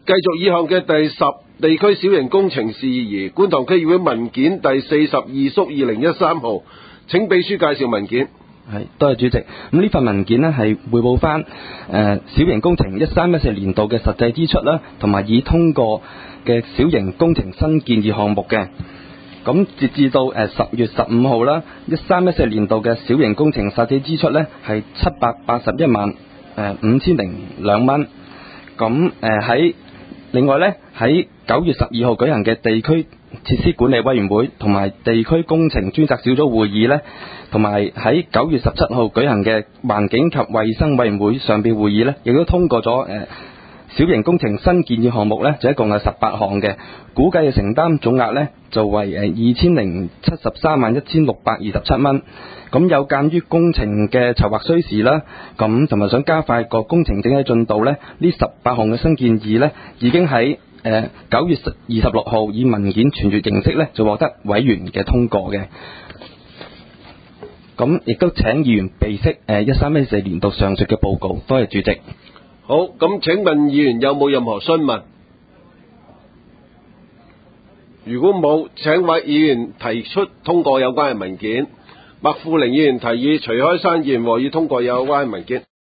繼續以項嘅第10地區小型工程事宜，觀塘區議會文件第42/2013號，請秘書介紹文件。 係，多謝主席。咁呢份文件呢係匯報翻小型工程13-14年度嘅實際支出啦，同埋已通過嘅小型工程新建議項目嘅。咁截至到10月15號啦，13-14年度嘅小型工程實際支出呢係7815002蚊。咁另外呢，喺9月12號舉行嘅地區設施管理委員會同埋地區工程專責小組會議呢，同埋喺9月17號舉行嘅環境及衛生委員會上邊會議呢，亦都通過咗小型工程新建議項目呢，就一共係18項嘅，估計嘅承擔總額呢，就為20731627蚊。咁有鑑於工程嘅籌劃需時啦，咁同埋想加快個工程整體進度呢，呢18項嘅新建議呢，已經喺9月26號以文件傳閱形式呢，就獲得委員嘅通過嘅。咁亦都請議員備悉13-14年度上述嘅報告。多謝主席。 好，咁請問議員有冇任何詢問？如果冇，請位議員提出通過有關嘅文件。麥富玲議員提議徐開山議員和議通過有關嘅文件。